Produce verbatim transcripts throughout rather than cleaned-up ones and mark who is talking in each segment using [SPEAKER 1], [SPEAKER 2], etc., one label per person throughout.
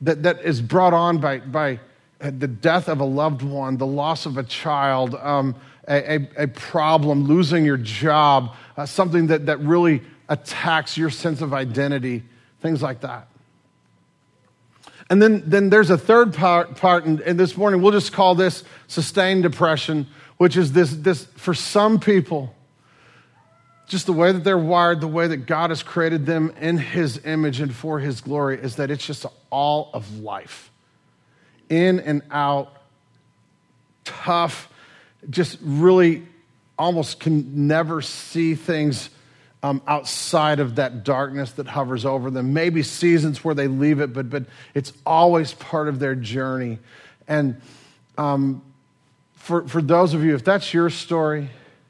[SPEAKER 1] that, that is brought on by, by the death of a loved one, the loss of a child, um, a, a, a problem, losing your job, uh, something that, that really attacks your sense of identity, things like that. And then, then there's a third part, part and, and this morning we'll just call this sustained depression, which is this, this for some people, just the way that they're wired, the way that God has created them in his image and for his glory, is that it's just all of life. In and out, tough, just really almost can never see things Um, outside of that darkness that hovers over them. Maybe seasons where they leave it, but but it's always part of their journey. And um, for for those of you, if that's your story,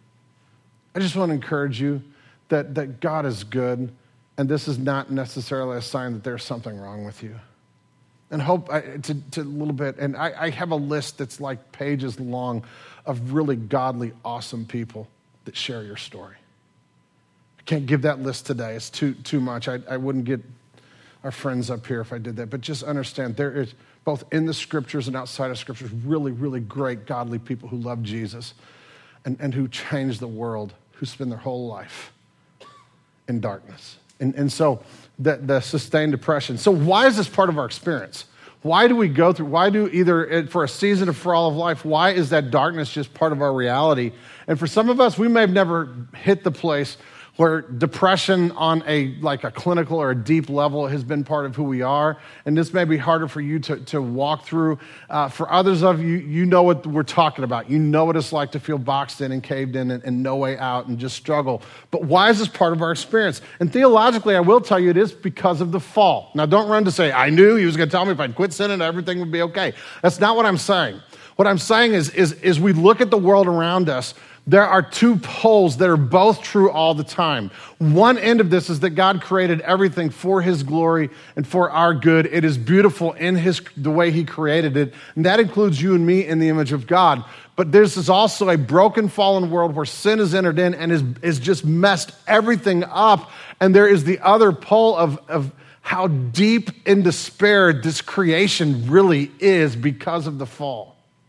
[SPEAKER 1] I just want to encourage you that that God is good, and this is not necessarily a sign that there's something wrong with you. And hope I, to, to a little bit, and I, I have a list that's like pages long of really godly, awesome people that share your story. I can't give that list today. It's too too much. I, I wouldn't get our friends up here if I did that. But just understand, there is, both in the scriptures and outside of scriptures, really, really great godly people who love Jesus and, and who change the world, who spend their whole life in darkness. And, and so the, the sustained depression. So why is this part of our experience? Why do we go through, why do either for a season or for all of life, why is that darkness just part of our reality? And for some of us, we may have never hit the place where depression on a like a clinical or a deep level has been part of who we are. And this may be harder for you to, to walk through. Uh, for others of you, you know what we're talking about. You know what it's like to feel boxed in and caved in and, and no way out and just struggle. But why is this part of our experience? And theologically, I will tell you it is because of the fall. Now, don't run to say, I knew he was going to tell me if I'd quit sinning, everything would be okay. That's not what I'm saying. What I'm saying is, is, is we look at the world around us. There are two poles that are both true all the time. One end of this is that God created everything for his glory and for our good. It is beautiful in his the way he created it, and that includes you and me in the image of God. But this is also a broken, fallen world where sin has entered in and is, is just messed everything up. And there is the other pole of, of how deep in despair this creation really is because of the fall.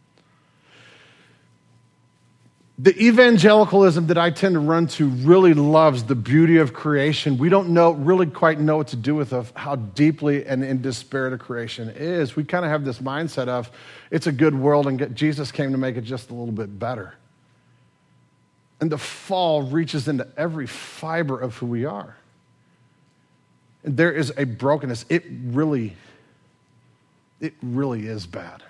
[SPEAKER 1] The evangelicalism that I tend to run to really loves the beauty of creation. We don't know, really quite know what to do with of how deeply and in despair the creation is. We kind of have this mindset of it's a good world and Jesus came to make it just a little bit better. And the fall reaches into every fiber of who we are. And there is a brokenness. It really, it really is bad.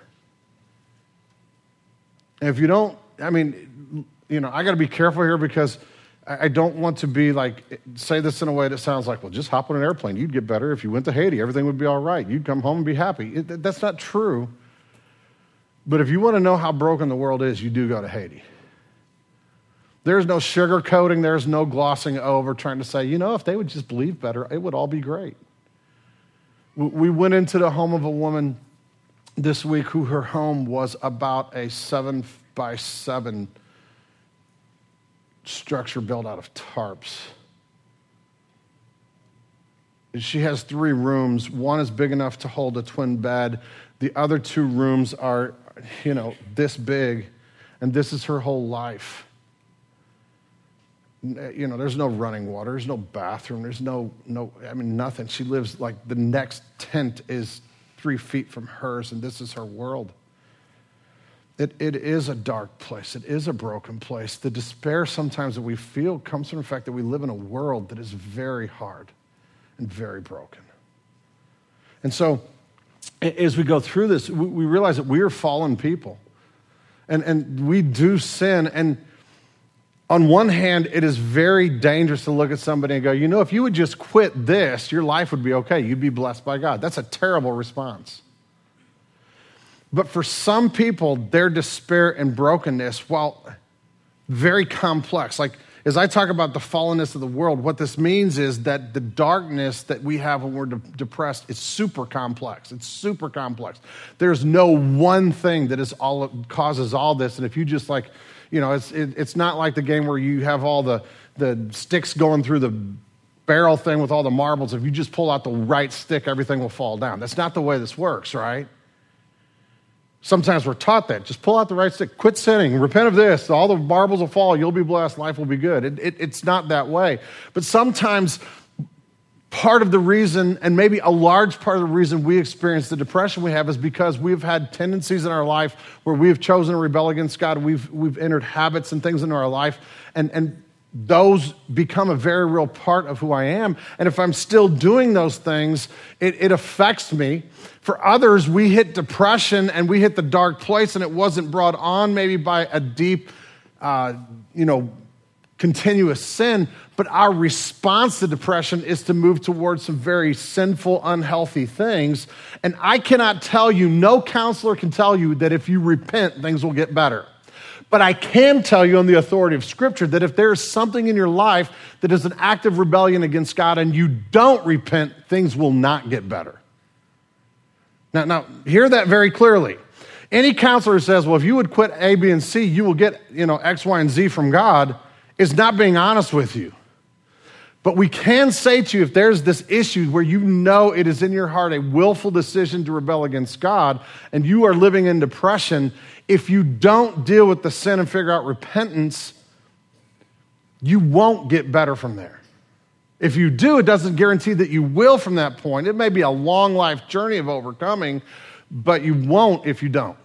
[SPEAKER 1] And if you don't, I mean, you know, I got to be careful here because I don't want to be like, say this in a way that sounds like, well, just hop on an airplane. You'd get better. If you went to Haiti, everything would be all right. You'd come home and be happy. It, that's not true. But if you want to know how broken the world is, you do go to Haiti. There's no sugarcoating. There's no glossing over trying to say, you know, if they would just believe better, it would all be great. We went into the home of a woman this week who her home was about a seven by seven structure built out of tarps. She has three rooms. One is big enough to hold a twin bed. The other two rooms are, you know, this big, and this is her whole life. You know, there's no running water, there's no bathroom, there's no, no, I mean, nothing. She lives like the next tent is three feet from hers, and this is her world. It, it is a dark place. It is a broken place. The despair sometimes that we feel comes from the fact that we live in a world that is very hard and very broken. And so as we go through this, we, we realize that we are fallen people. And, and we do sin. And on one hand, it is very dangerous to look at somebody and go, you know, if you would just quit this, your life would be okay. You'd be blessed by God. That's a terrible response. But for some people, their despair and brokenness, while very complex, like as I talk about the fallenness of the world, what this means is that the darkness that we have when we're de- depressed is super complex. It's super complex. There's no one thing that is all causes all this. And if you just like, you know, it's it, it's not like the game where you have all the, the sticks going through the barrel thing with all the marbles. If you just pull out the right stick, everything will fall down. That's not the way this works, right? Sometimes we're taught that. Just pull out the right stick. Quit sinning. Repent of this. All the marbles will fall. You'll be blessed. Life will be good. It, it, it's not that way. But sometimes part of the reason, and maybe a large part of the reason we experience the depression we have is because we've had tendencies in our life where we've chosen to rebel against God. We've, we've entered habits and things into our life. And, and those become a very real part of who I am. And if I'm still doing those things, it, it affects me. For others, we hit depression and we hit the dark place, and it wasn't brought on maybe by a deep, uh, you know, continuous sin, but our response to depression is to move towards some very sinful, unhealthy things. And I cannot tell you, no counselor can tell you that if you repent, things will get better. But I can tell you on the authority of Scripture that if there is something in your life that is an act of rebellion against God and you don't repent, things will not get better. Now, now hear that very clearly. Any counselor who says, well, if you would quit A, B, and C, you will get, you know, X, Y, and Z from God is not being honest with you. But we can say to you, if there's this issue where you know it is in your heart a willful decision to rebel against God and you are living in depression, if you don't deal with the sin and figure out repentance, you won't get better from there. If you do, it doesn't guarantee that you will from that point. It may be a long life journey of overcoming, but you won't if you don't.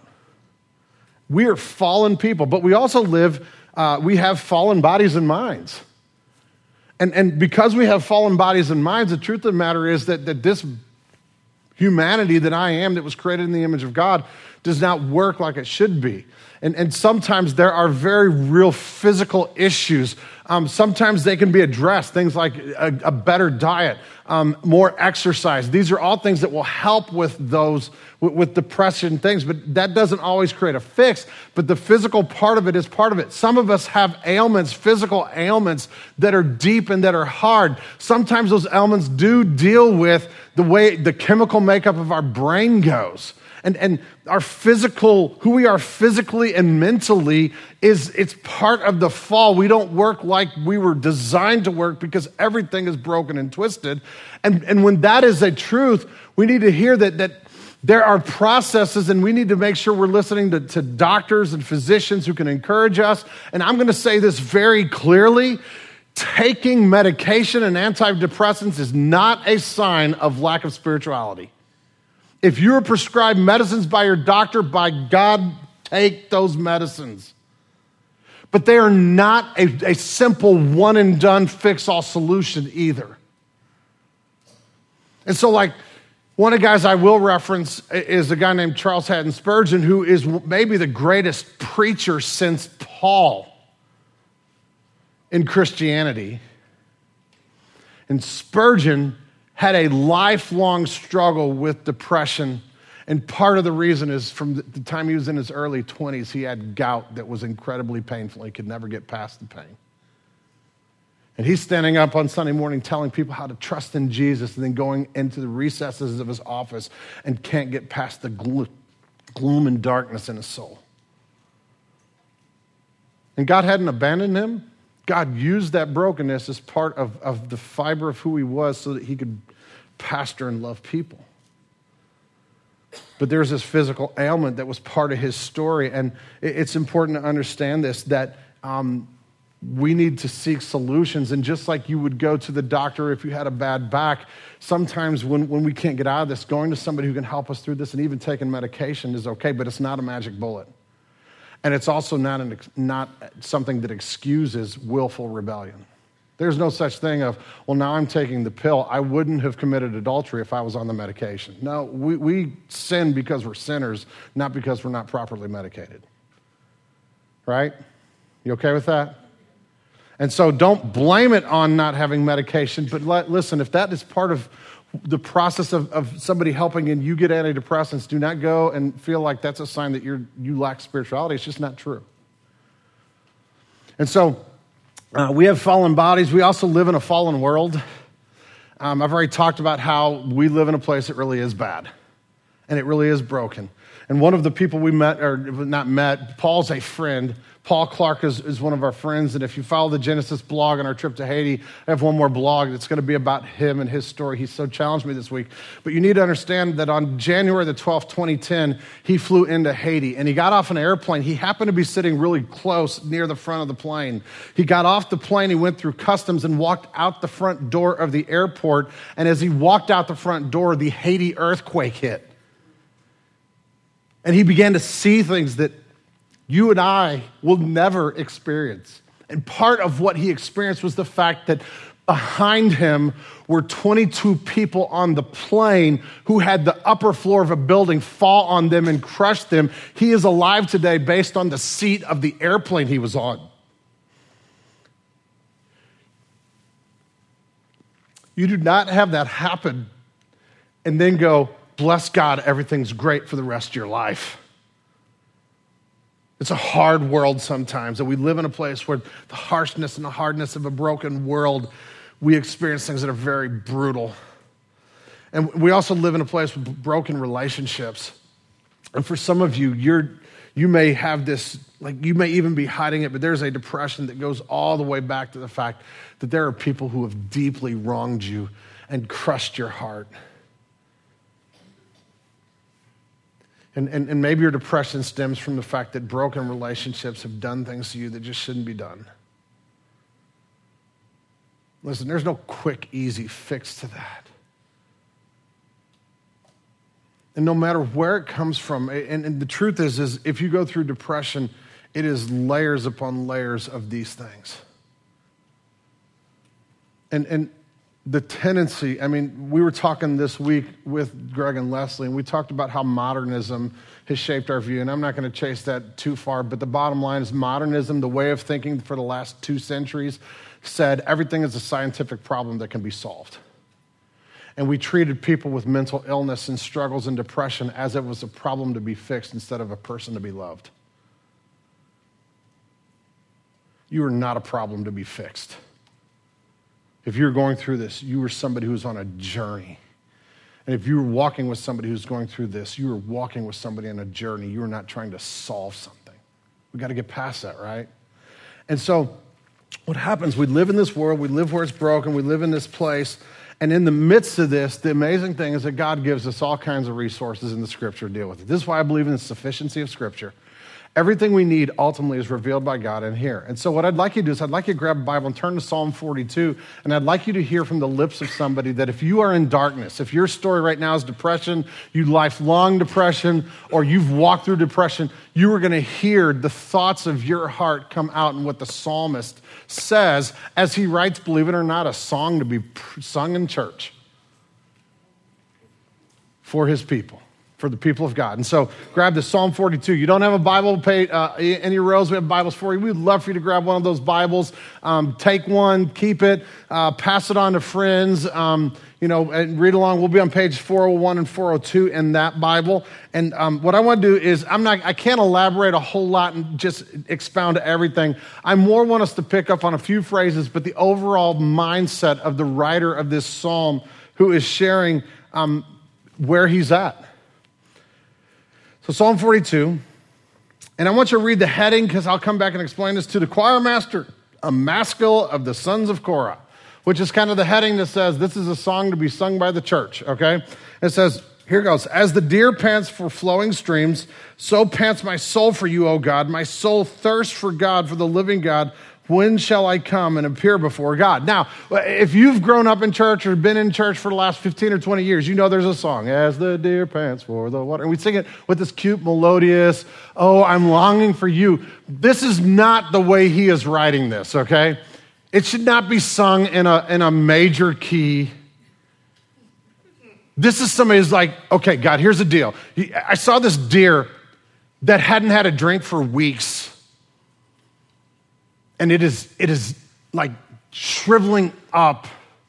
[SPEAKER 1] We are fallen people, but we also live, uh, we have fallen bodies and minds. And, and because we have fallen bodies and minds, the truth of the matter is that, that this humanity that I am, that was created in the image of God, does not work like it should be. And, and sometimes there are very real physical issues. Um, sometimes they can be addressed, things like a, a better diet, um, more exercise. These are all things that will help with those, with, with depression things, but that doesn't always create a fix. But the physical part of it is part of it. Some of us have ailments, physical ailments that are deep and that are hard. Sometimes those ailments do deal with the way the chemical makeup of our brain goes. And, and our physical, who we are physically and mentally is, it's part of the fall. We don't work like we were designed to work because everything is broken and twisted. And, and when that is a truth, we need to hear that, that there are processes, and we need to make sure we're listening to, to doctors and physicians who can encourage us. And I'm going to say this very clearly. Taking medication and antidepressants is not a sign of lack of spirituality. If you're prescribed medicines by your doctor, by God, take those medicines. But they are not a, a simple one and done fix all solution either. And so like one of the guys I will reference is a guy named Charles Haddon Spurgeon, who is maybe the greatest preacher since Paul in Christianity. And Spurgeon had a lifelong struggle with depression. And part of the reason is from the time he was in his early twenties, he had gout that was incredibly painful. He could never get past the pain. And he's standing up on Sunday morning telling people how to trust in Jesus and then going into the recesses of his office and can't get past the gloom and darkness in his soul. And God hadn't abandoned him. God used that brokenness as part of, of the fiber of who he was so that he could pastor and love people. But there's this physical ailment that was part of his story, and it's important to understand this, that um, we need to seek solutions. And just like you would go to the doctor if you had a bad back, sometimes when, when we can't get out of this, going to somebody who can help us through this and even taking medication is okay, but it's not a magic bullet. And it's also not, an, not something that excuses willful rebellion. There's no such thing of, well, now I'm taking the pill. I wouldn't have committed adultery if I was on the medication. No, we, we sin because we're sinners, not because we're not properly medicated. Right? You okay with that? And so don't blame it on not having medication, but let, listen, if that is part of the process of, of somebody helping and you get antidepressants, do not go and feel like that's a sign that you're, you lack spirituality. It's just not true. And so uh, we have fallen bodies. We also live in a fallen world. Um, I've already talked about how we live in a place that really is bad and it really is broken. And one of the people we met, or not met, Paul's a friend. Paul Clark is, is one of our friends, and if you follow the Genesis blog on our trip to Haiti, I have one more blog that's going to be about him and his story. He so challenged me this week. But you need to understand that on January the twelfth, twenty ten, he flew into Haiti, and he got off an airplane. He happened to be sitting really close near the front of the plane. He got off the plane, he went through customs and walked out the front door of the airport, and as he walked out the front door, the Haiti earthquake hit. And he began to see things that you and I will never experience. And part of what he experienced was the fact that behind him were twenty-two people on the plane who had the upper floor of a building fall on them and crush them. He is alive today based on the seat of the airplane he was on. You do not have that happen and then go, bless God, everything's great for the rest of your life. It's a hard world sometimes, and we live in a place where the harshness and the hardness of a broken world, we experience things that are very brutal. And we also live in a place with broken relationships. And for some of you, you're, you may have this, like you may even be hiding it, but there's a depression that goes all the way back to the fact that there are people who have deeply wronged you and crushed your heart. And, and, and maybe your depression stems from the fact that broken relationships have done things to you that just shouldn't be done. Listen, there's no quick, easy fix to that. And no matter where it comes from, and, and the truth is, is if you go through depression, it is layers upon layers of these things. And, and the tendency, I mean, we were talking this week with Greg and Leslie, and we talked about how modernism has shaped our view, and I'm not going to chase that too far, but the bottom line is modernism, the way of thinking for the last two centuries, said everything is a scientific problem that can be solved. And we treated people with mental illness and struggles and depression as it was a problem to be fixed instead of a person to be loved. You are not a problem to be fixed. If you're going through this, you are somebody who's on a journey. And if you're walking with somebody who's going through this, you are walking with somebody on a journey. You are not trying to solve something. We've got to get past that, right? And so what happens, we live in this world, we live where it's broken, we live in this place, and in the midst of this, the amazing thing is that God gives us all kinds of resources in the Scripture to deal with it. This is why I believe in the sufficiency of Scripture. Everything we need ultimately is revealed by God in here. And so what I'd like you to do is I'd like you to grab a Bible and turn to Psalm forty-two, and I'd like you to hear from the lips of somebody that if you are in darkness, if your story right now is depression, you lifelong depression, or you've walked through depression, you are going to hear the thoughts of your heart come out in what the psalmist says as he writes, believe it or not, a song to be sung in church for his people. For the people of God. And so grab the Psalm forty-two. You don't have a Bible page, uh, any rows, we have Bibles for you. We'd love for you to grab one of those Bibles. Um, take one, keep it, uh, pass it on to friends, um, you know, and read along. We'll be on page four oh one and four oh two in that Bible. And um, what I want to do is, I'm not, I can't elaborate a whole lot and just expound everything. I more want us to pick up on a few phrases, but the overall mindset of the writer of this Psalm who is sharing um, where he's at. So Psalm forty-two, and I want you to read the heading because I'll come back and explain this to the choir master, a maskil of the sons of Korah, which is kind of the heading that says this is a song to be sung by the church, okay? It says, here goes, as the deer pants for flowing streams, so pants my soul for you, O God. My soul thirsts for God, for the living God. When shall I come and appear before God? Now, if you've grown up in church or been in church for the last fifteen or twenty years, you know there's a song, as the deer pants for the water. And we sing it with this cute, melodious, oh, I'm longing for you. This is not the way he is writing this, okay? It should not be sung in a, in a major key. This is somebody who's like, okay, God, here's the deal. I saw this deer that hadn't had a drink for weeks. And it is, it is like shriveling up.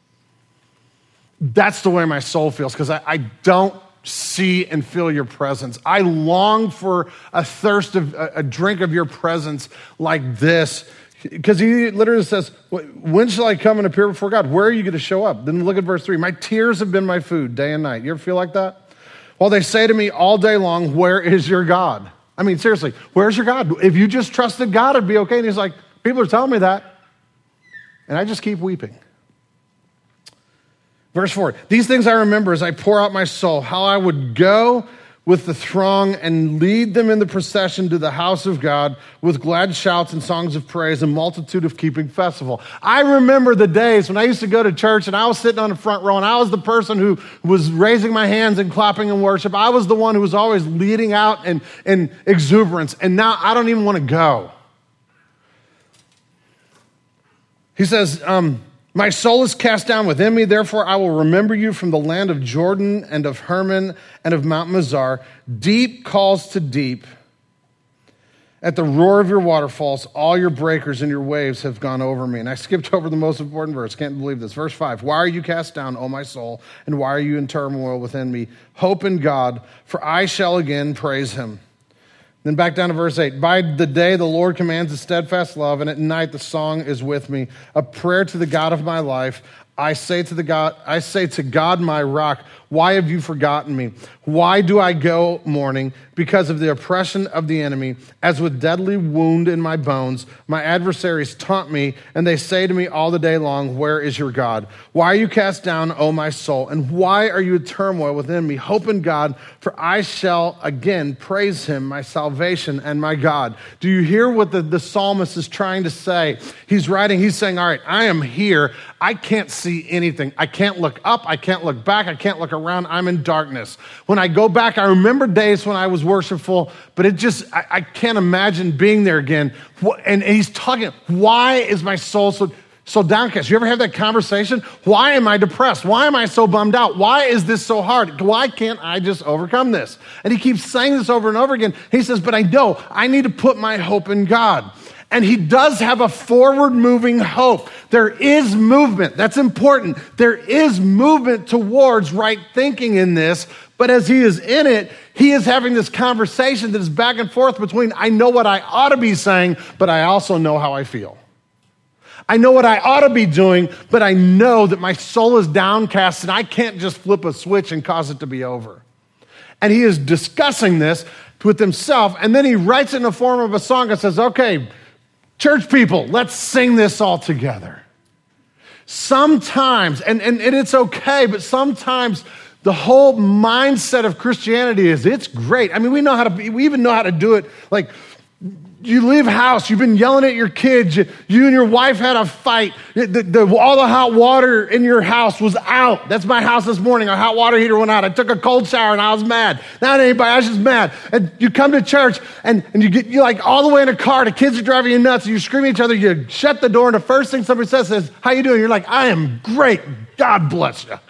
[SPEAKER 1] That's the way my soul feels because I, I don't see and feel your presence. I long for a thirst of a, a drink of your presence like this. Because he literally says, when shall I come and appear before God? Where are you going to show up? Then look at verse three. My tears have been my food day and night. You ever feel like that? Well, they say to me all day long, where is your God? I mean, seriously, where's your God? If you just trusted God, it'd be okay. And he's like, people are telling me that. And I just keep weeping. Verse four, these things I remember as I pour out my soul, how I would go with the throng and lead them in the procession to the house of God with glad shouts and songs of praise and multitude of keeping festival. I remember the days when I used to go to church and I was sitting on the front row and I was the person who was raising my hands and clapping in worship. I was the one who was always leading out in, in exuberance. And now I don't even want to go. He says, um, my soul is cast down within me, therefore I will remember you from the land of Jordan and of Hermon and of Mount Mizar. Deep calls to deep. At the roar of your waterfalls, all your breakers and your waves have gone over me. And I skipped over the most important verse. Can't believe this. Verse five, why are you cast down, O my soul? And why are you in turmoil within me? Hope in God, for I shall again praise him. Then back down to verse eight. By the day the Lord commands a steadfast love, and at night the song is with me, a prayer to the God of my life. I say to the God, I say to God, my rock, why have you forgotten me? Why do I go mourning? Because of the oppression of the enemy, as with deadly wound in my bones. My adversaries taunt me, and they say to me all the day long, where is your God? Why are you cast down, O my soul? And why are you in turmoil within me? Hope in God, for I shall again praise him, my salvation and my God. Do you hear what the, the psalmist is trying to say? He's writing, he's saying, all right, I am here. I can't see anything. I can't look up. I can't look back. I can't look around. I'm in darkness. When I go back, I remember days when I was worshipful, but it just, I, I can't imagine being there again. And he's talking, why is my soul so, so downcast? You ever have that conversation? Why am I depressed? Why am I so bummed out? Why is this so hard? Why can't I just overcome this? And he keeps saying this over and over again. He says, but I know I need to put my hope in God. And he does have a forward-moving hope. There is movement. That's important. There is movement towards right thinking in this. But as he is in it, he is having this conversation that is back and forth between, I know what I ought to be saying, but I also know how I feel. I know what I ought to be doing, but I know that my soul is downcast and I can't just flip a switch and cause it to be over. And he is discussing this with himself, and then he writes it in the form of a song and says, okay, church people, let's sing this all together. Sometimes, and, and, and it's okay, but sometimes the whole mindset of Christianity is it's great. I mean, we know how to, be, we even know how to do it. Like, you leave house, you've been yelling at your kids, you, you and your wife had a fight, the, the, all the hot water in your house was out. That's my house this morning, our hot water heater went out. I took a cold shower and I was mad. Not anybody, I was just mad. And you come to church and, and you get, you're like all the way in a car, the kids are driving you nuts, and you scream at each other, you shut the door, and the first thing somebody says is, how you doing? You're like, I am great, God bless you.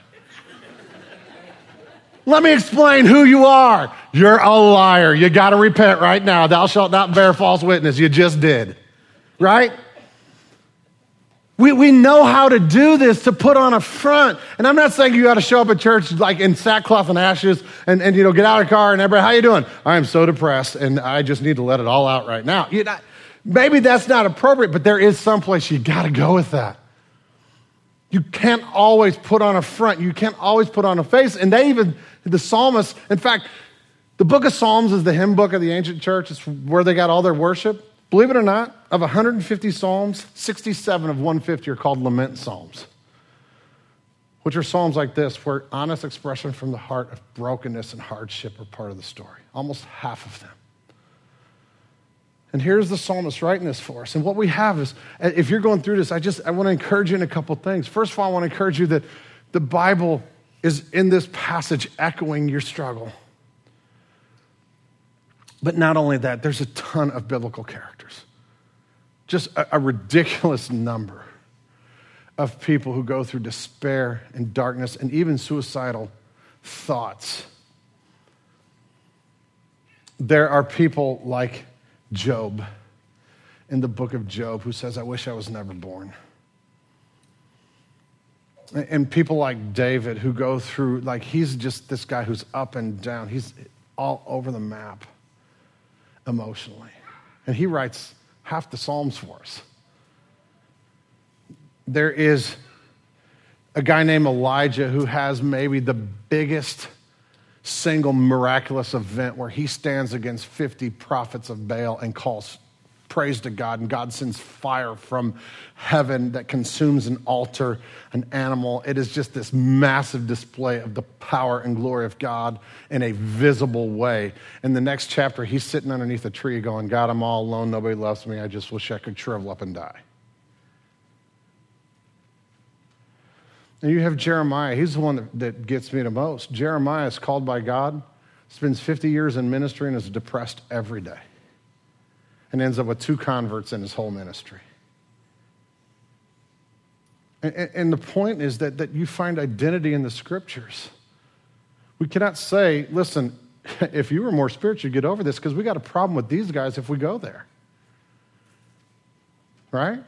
[SPEAKER 1] Let me explain who you are. You're a liar. You got to repent right now. Thou shalt not bear false witness. You just did. Right? We, we know how to do this, to put on a front. And I'm not saying you got to show up at church like in sackcloth and ashes and, and you know, get out of the car and everybody, how you doing? I am so depressed and I just need to let it all out right now. You know, maybe that's not appropriate, but there is some place you got to go with that. You can't always put on a front. You can't always put on a face. And they even, the psalmist, in fact, the book of Psalms is the hymn book of the ancient church. It's where they got all their worship. Believe it or not, of one hundred fifty psalms, sixty-seven of one hundred fifty are called lament psalms, which are psalms like this, where honest expression from the heart of brokenness and hardship are part of the story. Almost half of them. And here's the psalmist writing this for us. And what we have is, if you're going through this, I just, I want to encourage you in a couple things. First of all, I want to encourage you that the Bible is in this passage echoing your struggle. But not only that, there's a ton of biblical characters. Just a, a ridiculous number of people who go through despair and darkness and even suicidal thoughts. There are people like Job in the book of Job who says, I wish I was never born. And people like David who go through, like he's just this guy who's up and down. He's all over the map emotionally. And he writes half the Psalms for us. There is a guy named Elijah who has maybe the biggest single miraculous event where he stands against fifty prophets of Baal and calls praise to God, and God sends fire from heaven that consumes an altar, an animal. It is just this massive display of the power and glory of God in a visible way. In the next chapter, he's sitting underneath a tree going, God, I'm all alone. Nobody loves me. I just wish I could shrivel up and die. And you have Jeremiah. He's the one that, that gets me the most. Jeremiah is called by God, spends fifty years in ministry, and is depressed every day, and ends up with two converts in his whole ministry. And, and the point is that, that you find identity in the scriptures. We cannot say, listen, if you were more spiritual, get over this, because we got a problem with these guys if we go there. Right?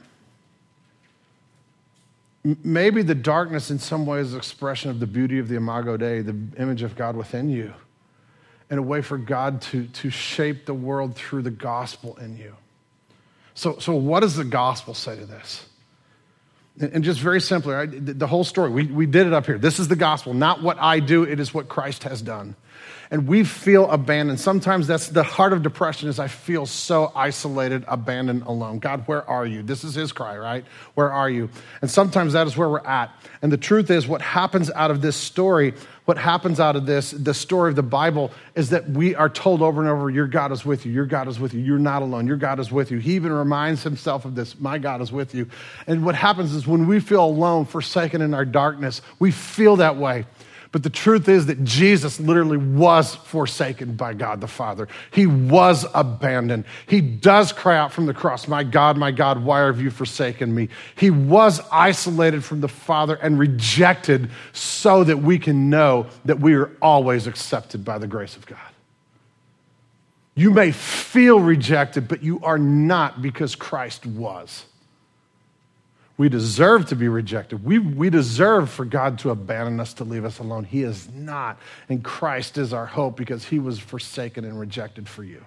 [SPEAKER 1] Maybe the darkness in some ways is an expression of the beauty of the Imago Dei, the image of God within you, and a way for God to, to shape the world through the gospel in you. So, so what does the gospel say to this? And, and just very simply, right, the, the whole story, we, we did it up here. This is the gospel, not what I do, it is what Christ has done. And we feel abandoned. Sometimes that's the heart of depression is I feel so isolated, abandoned, alone. God, where are you? This is his cry, right? Where are you? And sometimes that is where we're at. And the truth is what happens out of this story, what happens out of this, the story of the Bible, is that we are told over and over, your God is with you, your God is with you, you're not alone, your God is with you. He even reminds himself of this, my God is with you. And what happens is when we feel alone, forsaken in our darkness, we feel that way. But the truth is that Jesus literally was forsaken by God the Father. He was abandoned. He does cry out from the cross, my God, my God, why have you forsaken me? He was isolated from the Father and rejected so that we can know that we are always accepted by the grace of God. You may feel rejected, but you are not, because Christ was. We deserve to be rejected. We, we deserve for God to abandon us, to leave us alone. He is not. And Christ is our hope because he was forsaken and rejected for you.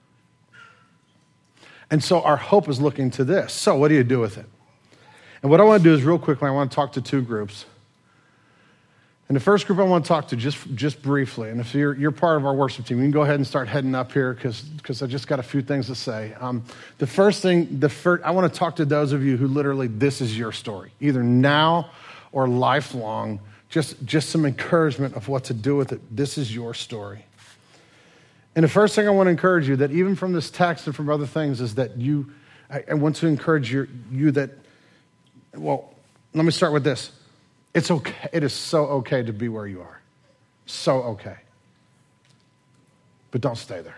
[SPEAKER 1] And so our hope is looking to this. So what do you do with it? And what I want to do is real quickly, I want to talk to two groups. And the first group I want to talk to just, just briefly, and if you're, you're part of our worship team, you can go ahead and start heading up here because because I just got a few things to say. Um, the first thing, the first, I want to talk to those of you who literally, this is your story, either now or lifelong, just, just some encouragement of what to do with it. This is your story. And the first thing I want to encourage you, that even from this text and from other things, is that you, I, I want to encourage you, you that, well, let me start with this. It's okay. It is so okay to be where you are. So okay. But don't stay there.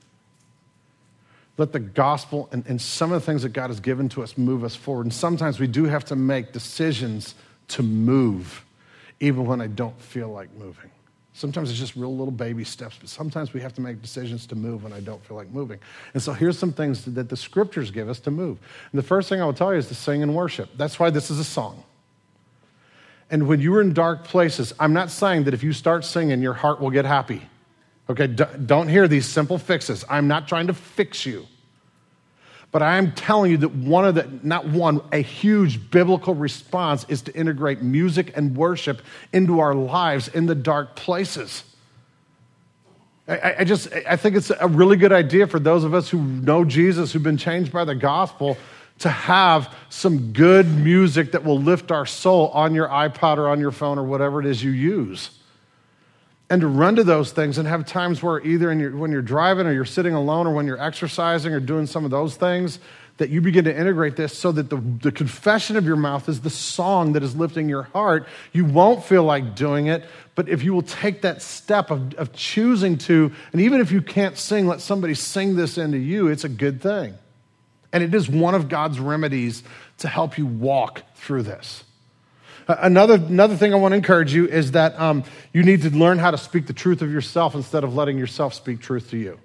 [SPEAKER 1] Let the gospel and, and some of the things that God has given to us move us forward. And sometimes we do have to make decisions to move, even when I don't feel like moving. Sometimes it's just real little baby steps, but sometimes we have to make decisions to move when I don't feel like moving. And so here's some things that the scriptures give us to move. And the first thing I will tell you is to sing and worship. That's why this is a song. And when you are in dark places, I'm not saying that if you start singing, your heart will get happy. Okay, don't hear these simple fixes. I'm not trying to fix you. But I am telling you that one of the, not one, a huge biblical response is to integrate music and worship into our lives in the dark places. I, I just, I think it's a really good idea for those of us who know Jesus, who've been changed by the gospel, to have some good music that will lift our soul on your iPod or on your phone or whatever it is you use. And to run to those things and have times where either in your, when you're driving or you're sitting alone or when you're exercising or doing some of those things, that you begin to integrate this so that the, the confession of your mouth is the song that is lifting your heart. You won't feel like doing it, but if you will take that step of, of choosing to, and even if you can't sing, let somebody sing this into you, it's a good thing. And it is one of God's remedies to help you walk through this. Another, another thing I want to encourage you is that um, you need to learn how to speak the truth of yourself instead of letting yourself speak truth to you.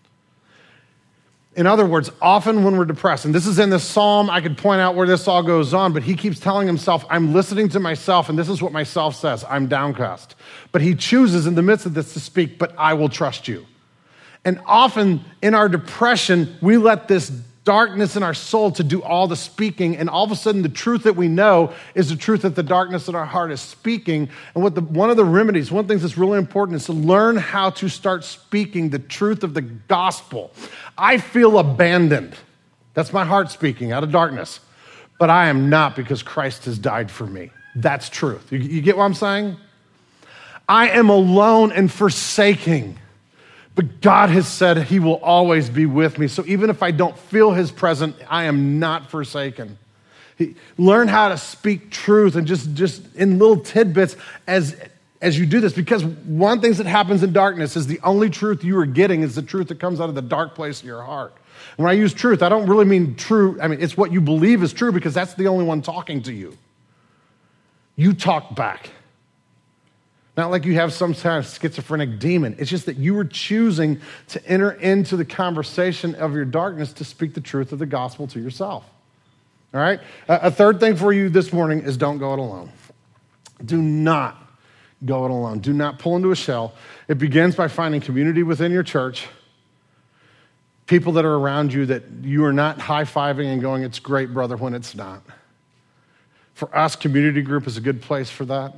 [SPEAKER 1] In other words, often when we're depressed, and this is in the psalm, I could point out where this all goes on, but he keeps telling himself, I'm listening to myself, and this is what myself says, I'm downcast. But he chooses in the midst of this to speak, but I will trust you. And often in our depression, we let this darkness in our soul to do all the speaking, and all of a sudden the truth that we know is the truth that the darkness in our heart is speaking. And what the, one of the remedies, one of the things that's really important is to learn how to start speaking the truth of the gospel. I feel abandoned. That's my heart speaking out of darkness. But I am not, because Christ has died for me. That's truth. You, you get what I'm saying? I am alone and forsaking. But God has said he will always be with me. So even if I don't feel his presence, I am not forsaken. He, learn how to speak truth, and just, just in little tidbits as, as you do this. Because one of the things that happens in darkness is the only truth you are getting is the truth that comes out of the dark place of your heart. When I use truth, I don't really mean true. I mean, it's what you believe is true, because that's the only one talking to you. You talk back. Not like you have some kind of schizophrenic demon. It's just that you were choosing to enter into the conversation of your darkness to speak the truth of the gospel to yourself. All right? A third thing for you this morning is don't go it alone. Do not go it alone. Do not pull into a shell. It begins by finding community within your church, people that are around you that you are not high-fiving and going, "It's great, brother," when it's not. For us, community group is a good place for that.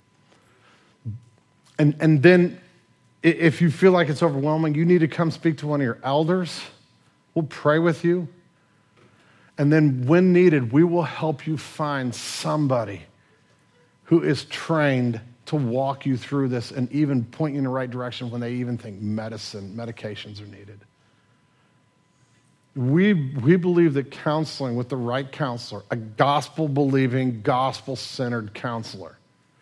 [SPEAKER 1] And, and then if you feel like it's overwhelming, you need to come speak to one of your elders. We'll pray with you. And then when needed, we will help you find somebody who is trained to walk you through this and even point you in the right direction when they even think medicine, medications are needed. We, we believe that counseling with the right counselor, a gospel-believing, gospel-centered counselor,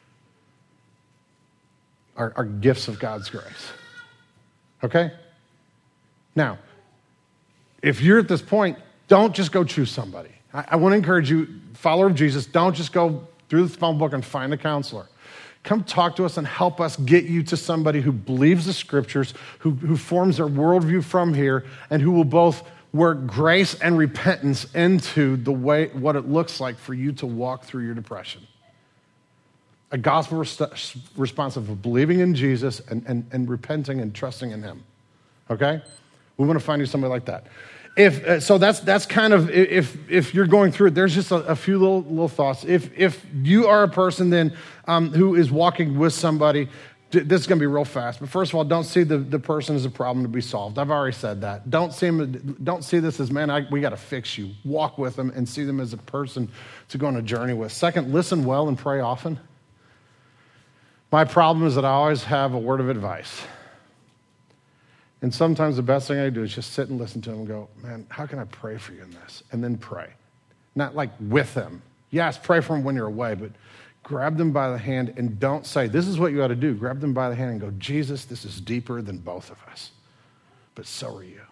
[SPEAKER 1] Are, are gifts of God's grace. Okay? Now, if you're at this point, don't just go choose somebody. I, I want to encourage you, follower of Jesus, don't just go through the phone book and find a counselor. Come talk to us and help us get you to somebody who believes the scriptures, who, who forms their worldview from here, and who will both work grace and repentance into the way, what it looks like for you to walk through your depression. A gospel res- response of believing in Jesus and, and, and repenting and trusting in him. Okay? We want to find you somebody like that. If uh, so, that's that's kind of, if if you're going through it, there's just a, a few little little thoughts. If if you are a person then um, who is walking with somebody, this is going to be real fast. But first of all, don't see the, the person as a problem to be solved. I've already said that. Don't see them, don't see this as, man, I, we got to fix you. Walk with them and see them as a person to go on a journey with. Second, listen well and pray often. My problem is that I always have a word of advice. And sometimes the best thing I do is just sit and listen to them and go, man, how can I pray for you in this? And then pray. Not like with them. Yes, pray for them when you're away, but grab them by the hand and don't say, this is what you ought to do. Grab them by the hand and go, Jesus, this is deeper than both of us, but so are you.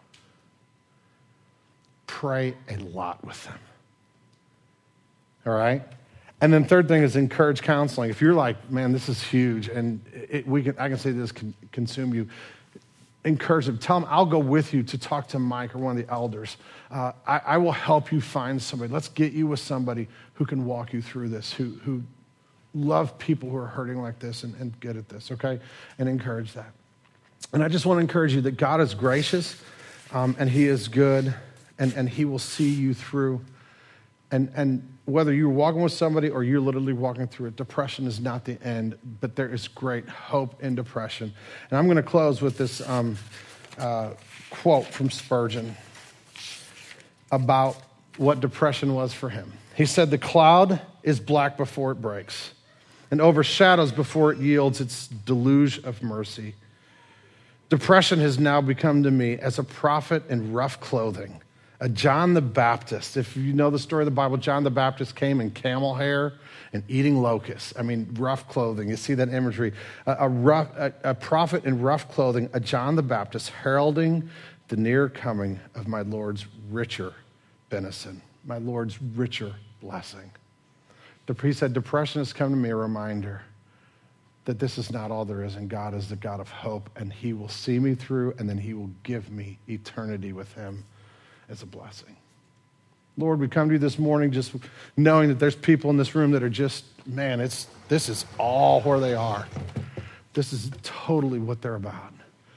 [SPEAKER 1] Pray a lot with them. All right? And then third thing is encourage counseling. If you're like, man, this is huge, and it, we can, I can say this can consume you, encourage them. Tell them, I'll go with you to talk to Mike or one of the elders. Uh, I, I will help you find somebody. Let's get you with somebody who can walk you through this, who, who love people who are hurting like this and, and good at this, okay? And encourage that. And I just want to encourage you that God is gracious, um, and he is good, and, and he will see you through. And, and whether you're walking with somebody or you're literally walking through it, depression is not the end, but there is great hope in depression. And I'm going to close with this um, uh, quote from Spurgeon about what depression was for him. He said, "The cloud is black before it breaks and overshadows before it yields its deluge of mercy. Depression has now become to me as a prophet in rough clothing, a John the Baptist." If you know the story of the Bible, John the Baptist came in camel hair and eating locusts. I mean, rough clothing. You see that imagery. A, a, rough, a, a prophet in rough clothing, a John the Baptist, heralding the near coming of my Lord's richer benison, my Lord's richer blessing. He said, depression has come to me a reminder that this is not all there is, and God is the God of hope, and he will see me through, and then he will give me eternity with him as a blessing. Lord, we come to you this morning just knowing that there's people in this room that are just, man, it's this is all where they are. This is totally what they're about.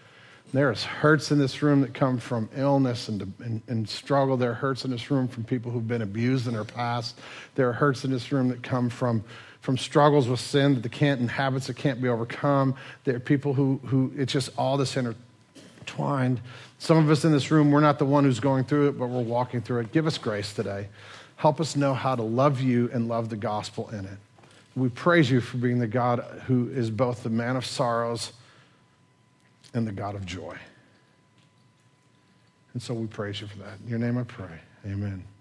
[SPEAKER 1] There's hurts in this room that come from illness and, and, and struggle. There are hurts in this room from people who've been abused in their past. There are hurts in this room that come from, from struggles with sin that they can't, and habits that can't be overcome. There are people who, who it's just all this intertwined. Some of us in this room, we're not the one who's going through it, but we're walking through it. Give us grace today. Help us know how to love you and love the gospel in it. We praise you for being the God who is both the man of sorrows and the God of joy. And so we praise you for that. In your name I pray. Amen.